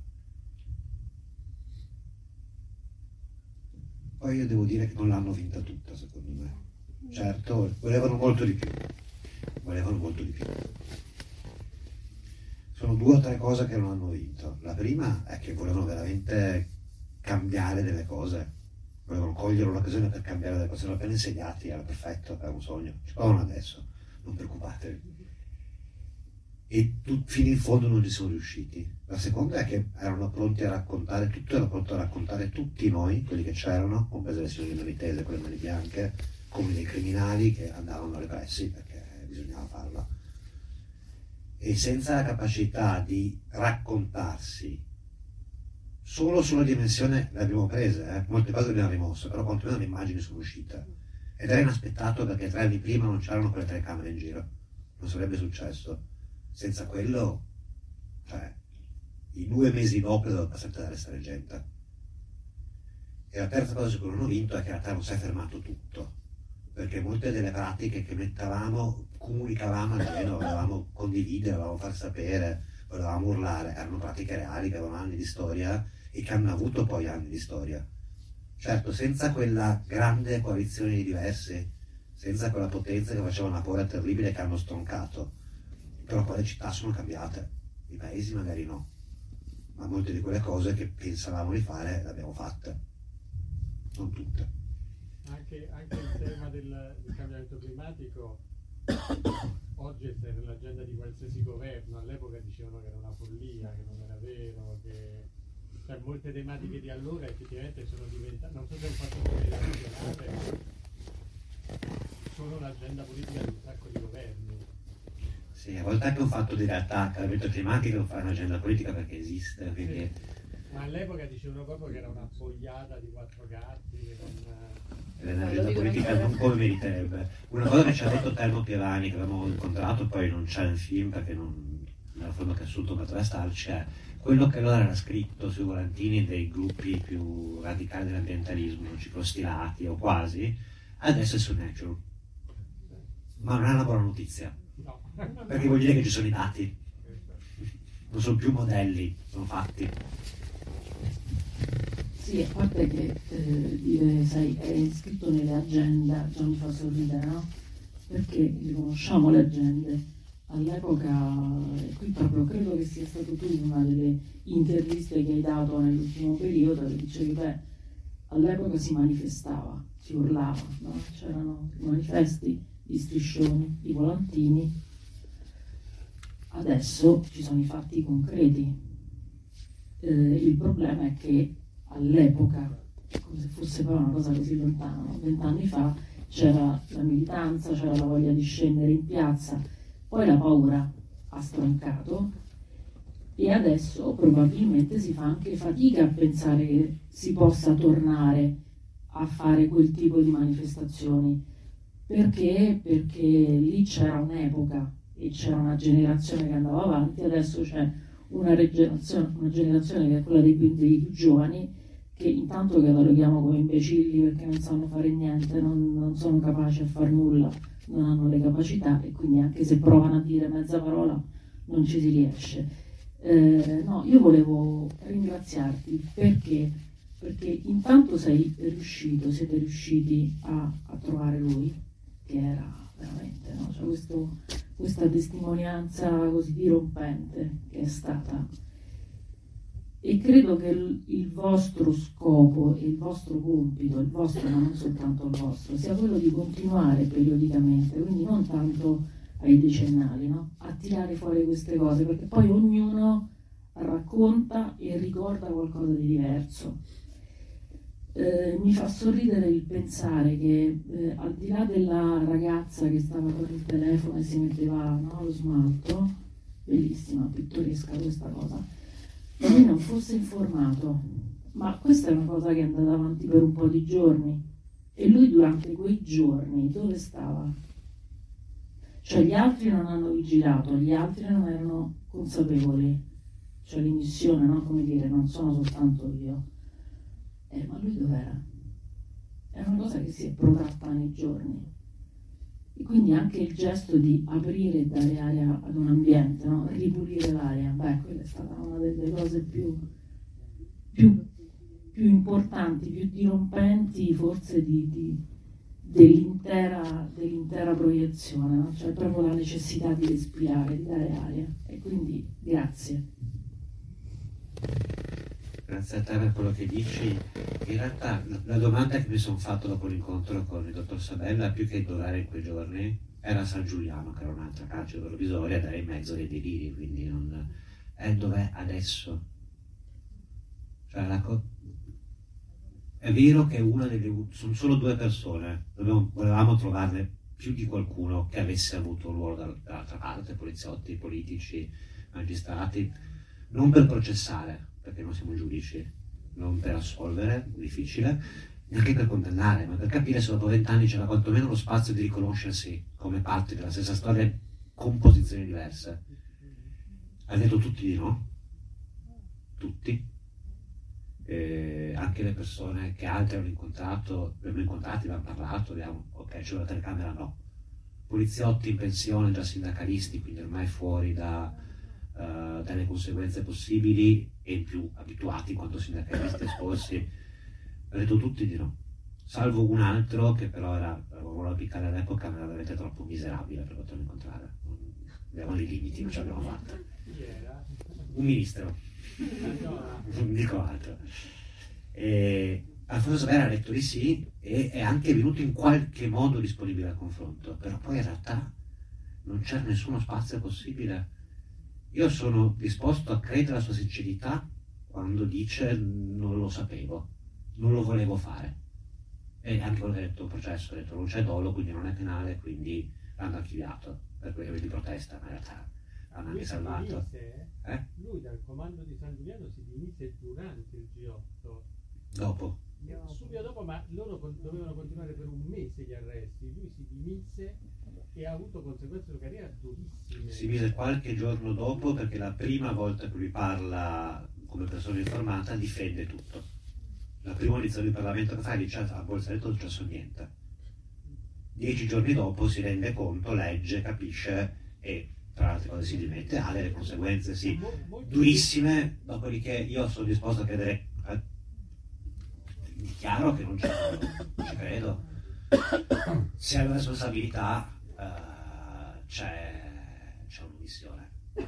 Poi io devo dire che non l'hanno vinta tutta, secondo me. Certo, volevano molto di più, volevano molto di più. Sono due o tre cose che non hanno vinto. La prima è che volevano veramente cambiare delle cose, volevano cogliere l'occasione per cambiare delle cose, erano appena insediati, era perfetto, era un sogno, ci provano adesso, non preoccupatevi. E tu, fino in fondo non ci sono riusciti. La seconda è che erano pronti a raccontare, tutto era pronto a raccontare tutti noi, quelli che c'erano, comprese le signore maritese, quelle mani bianche, come dei criminali che andavano repressi perché bisognava farlo. E senza la capacità di raccontarsi, solo sulla dimensione le abbiamo prese, eh? Molte cose le abbiamo rimosse, però quantomeno le immagini sono uscite. Ed era inaspettato perché tre anni prima non c'erano quelle telecamere in giro, non sarebbe successo. Senza quello, cioè, i due mesi dopo doveva passare da restare gente. E la terza cosa che non ho vinto è che in realtà non si è fermato tutto, perché molte delle pratiche che mettavamo, comunicavamo almeno, volevamo condividere, volevamo far sapere, volevamo urlare, erano pratiche reali che avevano anni di storia e che hanno avuto poi anni di storia. Certo, senza quella grande coalizione di diversi, senza quella potenza che faceva una paura terribile che hanno stroncato, però poi le città sono cambiate, i paesi magari no, ma molte di quelle cose che pensavamo di fare le abbiamo fatte, non tutte. Anche, anche il tema del, del cambiamento climatico oggi è nell'agenda di qualsiasi governo. All'epoca dicevano che era una follia, che non era vero, che cioè, molte tematiche di allora effettivamente sono diventate, non so se è un fatto generazionale, ma sono l'agenda politica di un sacco di governi. Sì, a volte è anche un fatto di realtà, il cambiamento climatico non fa un'agenda politica perché esiste, quindi... Sì. Ma all'epoca dicevano proprio che era una boiata di quattro gatti, che non... L'agenda politica non come meriterebbe. Una cosa che ci ha detto Telmo Pievani, che avevamo incontrato, poi non c'è nel film perché non era fondo che assunto per restarci, è quello che allora era scritto sui volantini dei gruppi più radicali dell'ambientalismo, ciclostilati o quasi, adesso è su Nature. Ma non è una buona notizia. No. Perché vuol dire che ci sono i dati, non sono più modelli, sono fatti. Sì, a parte che eh, dire, sai, è scritto nelle agende, già mi fa sorridere, no? Perché riconosciamo le agende. All'epoca, e qui proprio credo che sia stato tu in una delle interviste che hai dato nell'ultimo periodo, che dicevi, beh, all'epoca si manifestava, si urlava, no? C'erano i manifesti, gli striscioni, i volantini. Adesso ci sono i fatti concreti. Eh, il problema è che all'epoca come se fosse poi una cosa così lontana. Vent'anni fa c'era la militanza, c'era la voglia di scendere in piazza, poi la paura ha stroncato e adesso probabilmente si fa anche fatica a pensare che si possa tornare a fare quel tipo di manifestazioni. Perché? Perché lì c'era un'epoca e c'era una generazione che andava avanti, adesso c'è una generazione, una generazione che è quella dei più, dei più giovani, che intanto cataloghiamo come imbecilli perché non sanno fare niente, non, non sono capaci a far nulla, non hanno le capacità e quindi anche se provano a dire mezza parola non ci si riesce. Eh, no, io volevo ringraziarti perché, perché intanto sei riuscito, siete riusciti a, a trovare lui, che era veramente, no? Cioè questo, questa testimonianza così dirompente che è stata. E credo che il, il vostro scopo e il vostro compito, il vostro ma non soltanto il vostro, sia quello di continuare periodicamente, quindi non tanto ai decennali, no? A tirare fuori queste cose, perché poi ognuno racconta e ricorda qualcosa di diverso. Eh, mi fa sorridere il pensare che eh, al di là della ragazza che stava con il telefono e si metteva, no, lo smalto, bellissima, pittoresca questa cosa, lui non fosse informato, ma questa è una cosa che è andata avanti per un po' di giorni e lui durante quei giorni dove stava? Cioè gli altri non hanno vigilato, gli altri non erano consapevoli, cioè l'immissione, no? Come dire, non sono soltanto io. Eh, ma lui dov'era? È una cosa che si è protratta nei giorni. E quindi anche il gesto di aprire e dare aria ad un ambiente, no? Ripulire l'aria, beh, quella è stata una delle cose più, più, più importanti, più dirompenti forse di, di, dell'intera, dell'intera proiezione, no? Cioè proprio la necessità di respirare, di dare aria. E quindi grazie. Grazie a te per quello che dici. In realtà la domanda che mi sono fatto dopo l'incontro con il dottor Sabella, più che dov'era in quei giorni, era San Giuliano, che era un'altra carcere provvisoria ed era in mezzo dei deliri, quindi non è dov'è adesso. Cioè, la co... è vero che una delle sono solo due persone, dobbiamo, volevamo trovarne più di qualcuno che avesse avuto un ruolo dall'altra parte, poliziotti, politici, magistrati, non per processare, perché non siamo giudici, non per assolvere, difficile, neanche per condannare, ma per capire se dopo vent'anni c'era quantomeno lo spazio di riconoscersi come parti della stessa storia con posizioni diverse. Ha detto tutti di no, tutti, e anche le persone che altri hanno incontrato, abbiamo incontrati, abbiamo parlato, abbiamo, ok, c'è la telecamera, no. Poliziotti in pensione, già sindacalisti, quindi ormai fuori da... Uh, dalle conseguenze possibili e in più abituati quanto sindacalisti esposti, ho detto tutti di no, salvo un altro che però era, volevo piccare all'epoca, ma era veramente troppo miserabile per poterlo incontrare, abbiamo dei limiti, non ce l'abbiamo fatta. Un ministro, non dico altro. E Alfonso Sabella ha detto di sì e è anche venuto in qualche modo disponibile al confronto, però poi in realtà non c'era nessuno spazio possibile. Io sono disposto a credere alla sua sincerità quando dice non lo sapevo, non lo volevo fare. E anche quello che ha detto il processo, ha detto non c'è dolo, quindi non è penale, quindi l'hanno archiviato per quelli di protesta, ma in realtà l'hanno anche salvato. Dimise, eh? Lui dal comando di San Giuliano si dimise durante il G otto. Dopo. Subito dopo, ma loro con- dovevano continuare per un mese gli arresti, lui si dimise e ha avuto conseguenze di carriera durissime. Si mise qualche giorno dopo perché la prima volta che lui parla come persona informata difende tutto. La prima audizione di Parlamento che fa dice a Bolzaretto non c'è successo niente. Dieci giorni dopo si rende conto, legge, capisce e tra le altre cose si dimette, ha delle conseguenze sì durissime, dopodiché io sono disposto a credere, eh, chiaro che non c'è, non ci credo. Se hai una responsabilità uh, c'è, c'è un'omissione.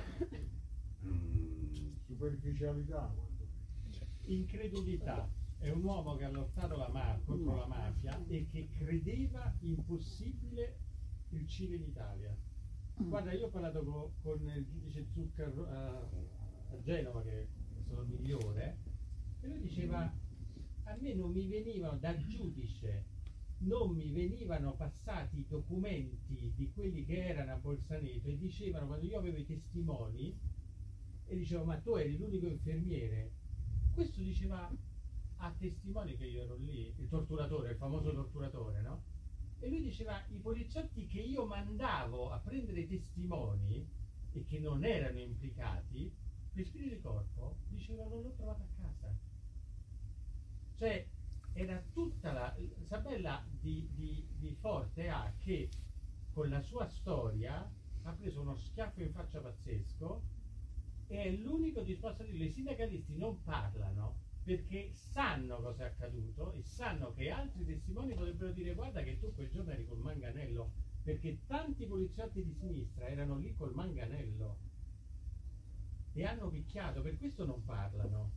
Mm. Superficialità. Incredulità. È un uomo che ha lottato la ma- contro la mafia e che credeva impossibile il Cile in Italia. Guarda, io ho parlato co- con il giudice Zuccar uh, a Genova, che sono il migliore, e lui diceva a me non mi venivano da giudice, non mi venivano passati i documenti di quelli che erano a Bolzaneto e dicevano, quando io avevo i testimoni e dicevo ma tu eri l'unico infermiere, questo diceva a testimoni che io ero lì, il torturatore, il famoso torturatore, no? E lui diceva i poliziotti che io mandavo a prendere i testimoni e che non erano implicati per spirito di corpo, dicevano non l'ho trovato a casa. Cioè era tutta la Sabella di, di, di forte ha che con la sua storia ha preso uno schiaffo in faccia pazzesco e è l'unico disposto a dire i sindacalisti non parlano perché sanno cosa è accaduto e sanno che altri testimoni potrebbero dire guarda che tu quel giorno eri col manganello, perché tanti poliziotti di sinistra erano lì col manganello e hanno picchiato, per questo non parlano.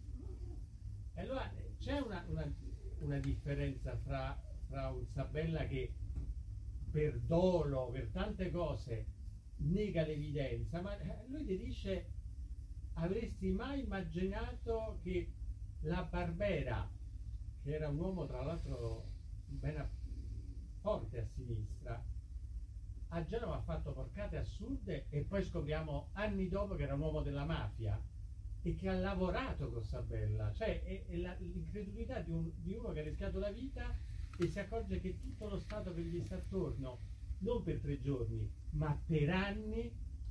E allora c'è una, una, una differenza fra, fra un Sabella che per dolo, per tante cose nega l'evidenza, ma lui ti dice avresti mai immaginato che la Barbera, che era un uomo tra l'altro ben forte a sinistra, a Genova ha fatto porcate assurde e poi scopriamo anni dopo che era un uomo della mafia e che ha lavorato con Sabella, cioè è, è la, l'incredulità di, un, di uno che ha rischiato la vita e si accorge che tutto lo Stato che gli sta attorno, non per tre giorni, ma per anni,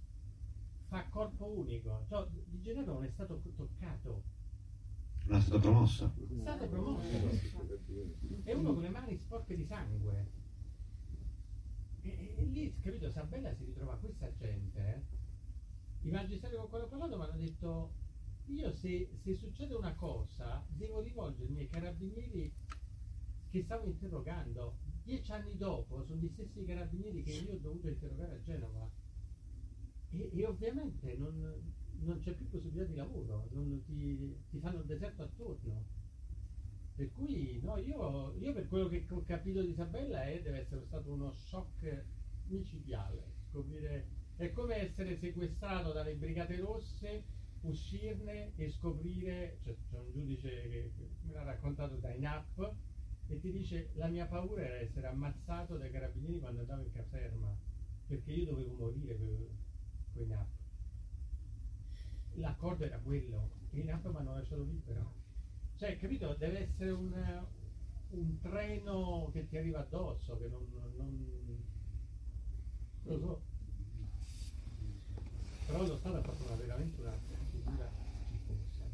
fa corpo unico. Cioè, Di Gennaro non è stato toccato. Non è stato promosso. È stato promosso. È uno con le mani sporche di sangue. E, e lì, capito, Sabella si ritrova questa gente. Eh? I magistrati con cui ho parlato mi hanno detto: io se, se succede una cosa devo rivolgermi ai carabinieri che stavo interrogando. Dieci anni dopo sono gli stessi carabinieri che io ho dovuto interrogare a Genova. E, e ovviamente non, non c'è più possibilità di lavoro, non ti, ti fanno il deserto attorno. Per cui no, io, io per quello che ho capito di Sabella è deve essere stato uno shock micidiale. Scoprire, è come essere sequestrato dalle Brigate Rosse, uscirne e scoprire, cioè, c'è un giudice che, che me l'ha raccontato da I N A P e ti dice la mia paura era essere ammazzato dai carabinieri quando andavo in caserma, perché io dovevo morire per, con I N A P. L'accordo era quello, e I N A P mi hanno lasciato libero. Cioè, capito, deve essere un, un treno che ti arriva addosso, che non, non lo so. Però lo Stato ha fatto una, veramente una figura schifosa.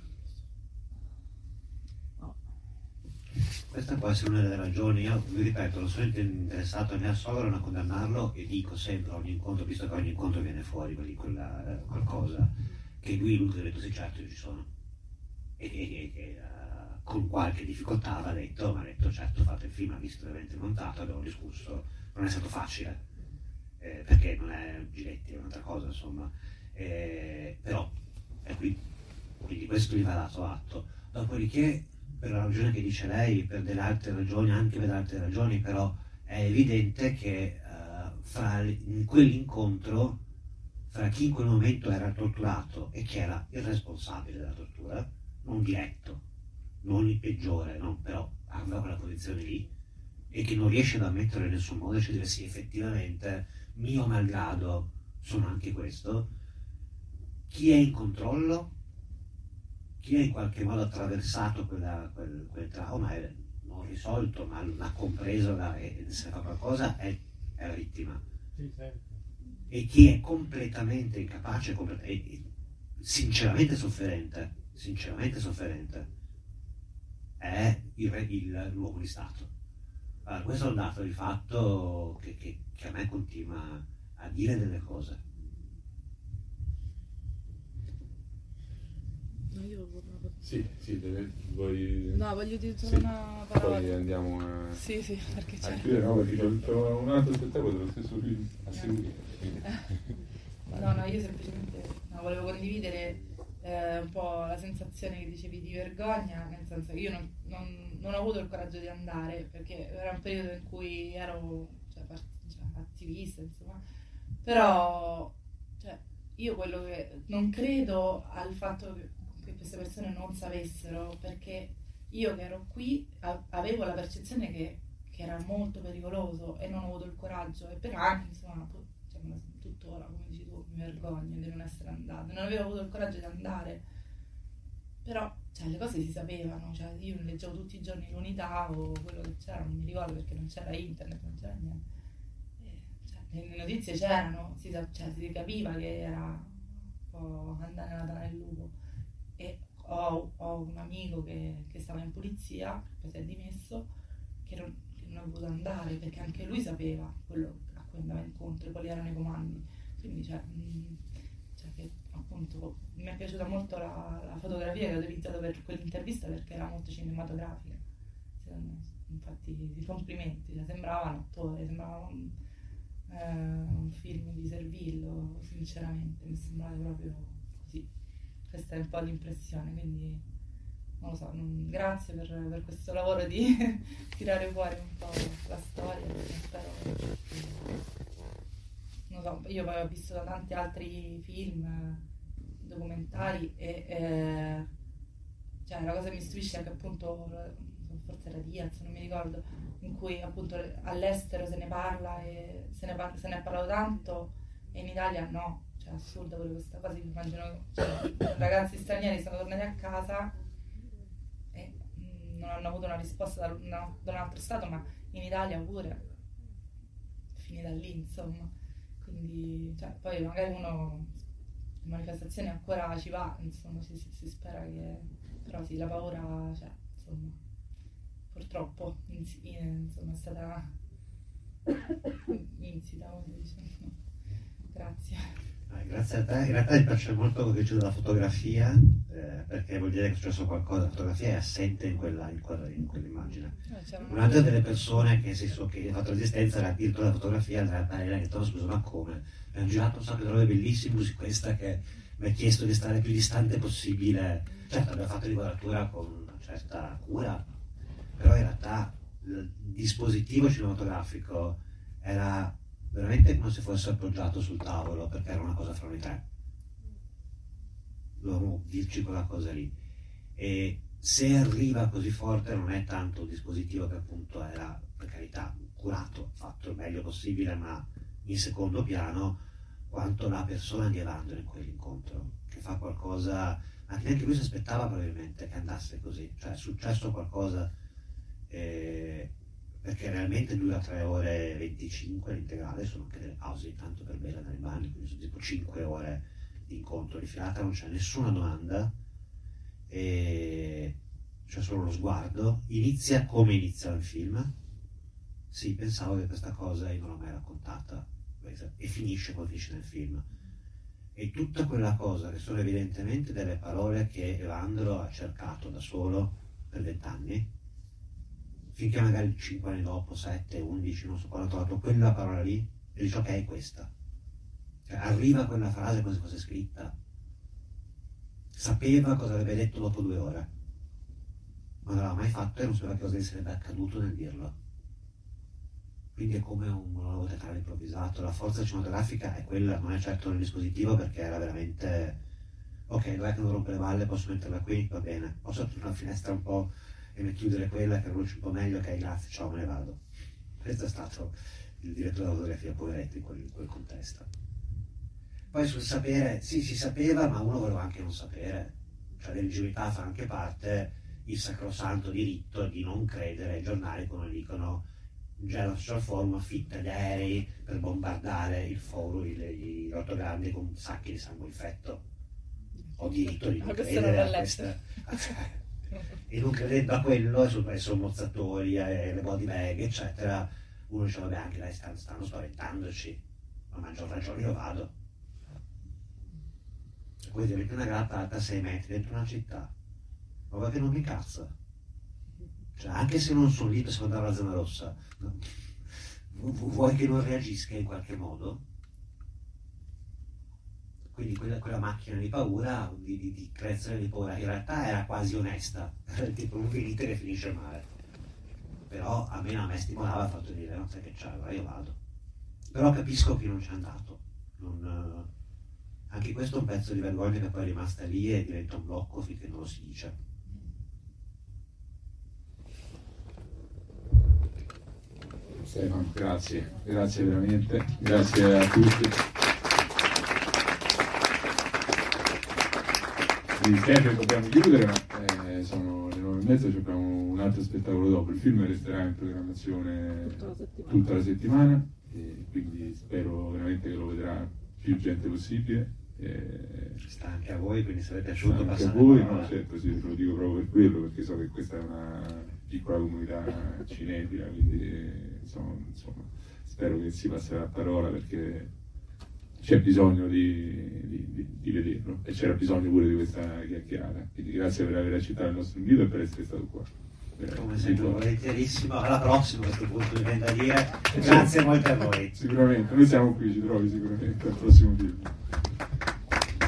No. Questa può essere una delle ragioni. Io vi ripeto, non sono interessato né a Sogro né a condannarlo e dico sempre a ogni incontro, visto che ogni incontro viene fuori quella, eh, qualcosa, che lui l'ultimo ha detto sì certo io ci sono. E che uh, con qualche difficoltà aveva detto, ma ha detto certo fate il film, ha visto l'evento montato, abbiamo discusso, non è stato facile, eh, perché non è Giletti, è un'altra cosa insomma, eh, però è qui, quindi questo gli va dato atto. Dopodiché, per la ragione che dice lei, per delle altre ragioni, anche per altre ragioni, però è evidente che uh, fra in quell'incontro, fra chi in quel momento era torturato e chi era il responsabile della tortura, non diretto, non il peggiore, no, però aveva quella posizione lì e che non riesce ad ammettere in nessun modo, cioè dire sì effettivamente mio malgrado sono anche questo. Chi è in controllo, chi è in qualche modo attraversato quella, quel, quel trauma è non risolto ma l'ha compreso la, e se fa qualcosa è, è la vittima. Sì, certo. E chi è completamente incapace complet- e, e sinceramente sofferente sinceramente sofferente è il, il, l'uomo di Stato. Allora, questo è un dato di fatto che, che, che a me continua a dire delle cose. No, io sì, sì, deve, vuoi... no, voglio dire solo sì. una parola. Poi andiamo a... Sì, sì, perché c'è... a chiudere, no, perché c'è, c'è un altro spettacolo dello stesso film a seguire. No, no, io semplicemente no, volevo condividere eh, un po' la sensazione che dicevi di vergogna, nel senso che io non, non, non ho avuto il coraggio di andare perché era un periodo in cui ero cioè, part- cioè, attivista, insomma, però cioè, io quello che non credo al fatto che, che queste persone non sapessero, perché io che ero qui a- avevo la percezione che, che era molto pericoloso e non ho avuto il coraggio, e per anni, insomma, pu- cioè, come- tuttora, come dici tu, mi vergogno di non essere andata, non avevo avuto il coraggio di andare, però cioè, le cose si sapevano, cioè, io leggevo tutti i giorni l'Unità o quello che c'era, non mi ricordo perché non c'era internet, non c'era niente. E, cioè, le notizie c'erano, si, sa- cioè, si capiva che era un po' andanata nel lupo. E ho, ho un amico che, che stava in polizia, poi si è dimesso, che non, che non ha voluto andare perché anche lui sapeva quello a cui andava incontro, quali erano i comandi. Quindi cioè, mh, cioè che appunto mi è piaciuta molto la, la fotografia che ho utilizzato per quell'intervista perché era molto cinematografica, secondo me. Infatti i complimenti, cioè, sembrava un attore, sembrava un, eh, un film di Servillo, sinceramente, mi sembrava proprio così. Questa è un po' l'impressione, quindi non lo so, non- grazie per, per questo lavoro di tirare fuori un po' la storia, spero che- non so, io poi ho visto da tanti altri film, eh, documentari e eh, cioè la cosa che mi stupisce è che appunto, forse era Diaz, non mi ricordo, in cui appunto all'estero se ne parla e se ne, par- se ne è parlato tanto e in Italia no. Cioè, assurda pure questa cosa, immagino, cioè, ragazzi stranieri sono tornati a casa e mh, non hanno avuto una risposta da, una- da un altro stato, ma in Italia pure è finita lì, insomma. Quindi, cioè, poi magari uno in manifestazioni ancora ci va, insomma, si, si- si spera che, però sì, la paura, cioè, insomma, purtroppo insi- in- insomma, è stata insita, come si dice. Grazie. Eh, Grazie a te, in realtà mi piace molto quello che dice della fotografia, eh, perché vuol dire che è successo qualcosa, la fotografia è assente in, quella, in, quella, in quell'immagine. Eh, c'era una- Un'altra delle persone che, si so, che ha fatto resistenza era addirittura la fotografia, in realtà lei ha detto: "No, scusa, ma come? Abbiamo girato un sacco di robe bellissime su questa che mi ha chiesto di stare il più distante possibile." Certo, abbiamo fatto l'inquadratura con una certa cura, però in realtà il dispositivo cinematografico era veramente come se fosse appoggiato sul tavolo, perché era una cosa fra noi tre. Dovevamo dirci quella cosa lì. E se arriva così forte non è tanto il dispositivo, che appunto era, per carità, curato, fatto il meglio possibile, ma in secondo piano, quanto la persona di Evandro in quell'incontro, che fa qualcosa, anche neanche lui si aspettava probabilmente che andasse così, cioè è successo qualcosa, eh, perché realmente dura tre ore e venticinque l'integrale, sono anche delle pause tanto per bere dalle bagni, quindi sono tipo cinque ore di incontro di filata, non c'è nessuna domanda, e c'è solo lo sguardo. Inizia come inizia il film, sì, pensavo che questa cosa io non l'ho mai raccontata, e finisce come finisce nel film. E tutta quella cosa che sono evidentemente delle parole che Evandro ha cercato da solo per vent'anni, finché magari cinque anni dopo, sette, undici, non so quando ha trovato quella parola lì e dice: ok, è questa. Cioè, arriva quella frase come se fosse scritta. Sapeva cosa avrebbe detto dopo due ore, ma non l'aveva mai fatto e non sapeva che cosa gli sarebbe accaduto nel dirlo. Quindi è come un monologo teatrale improvvisato. La forza cinematografica è quella, non è certo nel dispositivo, perché era veramente: ok, dov'è che non rompe le balle, posso metterla qui, va bene, posso aprire una finestra un po' e chiudere quella che luce un po' meglio, ok, grazie, ciao, me ne vado. Questo è stato il direttore della fotografia, poveretto, in quel, in quel contesto. Poi sul sapere, sì, si sapeva, ma uno voleva anche non sapere. Cioè l'eligibilità fa anche parte il sacrosanto diritto di non credere ai giornali quando dicono: General Social Forum affitta gli aerei per bombardare il foro, i rotograndi con sacchi di sangue infetto. Ho diritto di non credere a questa. E non credendo a quello, e sul sommozzatori, e le body bag, eccetera, uno dice: vabbè, anche lei stanno, stanno spaventandoci, ma a maggior ragione io vado. E poi diventa una grappata a sei metri dentro una città, ma perché non mi cazza? Cioè, anche se non sono lì per andare alla zona rossa, vuoi che non reagisca in qualche modo? Quindi quella, quella macchina di paura, di, di, di creazione di paura, in realtà era quasi onesta, tipo un venite che finisce male. Però a me, a me stimolava il fatto di dire: non sai che c'è, allora io vado. Però capisco che non c'è andato. Non, anche questo è un pezzo di vergogna che poi è rimasta lì e diventa un blocco finché non lo si dice. Stefano, grazie, grazie veramente, grazie a tutti. Mi dispiace che dobbiamo chiudere, ma eh, sono le nove e mezza, abbiamo un altro spettacolo dopo. Il film resterà in programmazione tutta la settimana, tutta la settimana e quindi spero veramente che lo vedrà più gente possibile. Eh, sta anche a voi, quindi se vi è piaciuto anche a voi, no, certo, sì, lo dico proprio per quello, perché so che questa è una piccola comunità cinefila, quindi insomma, insomma spero che si passerà la parola, perché c'è bisogno di, di, di vederlo e c'era bisogno pure di questa chiacchierata, quindi grazie per aver accettato il nostro invito e per essere stato qua. Come sempre volentierissimo, alla prossima a questo punto mi viene da dire, grazie molte a voi. Sicuramente, noi siamo qui, ci trovi sicuramente al prossimo film.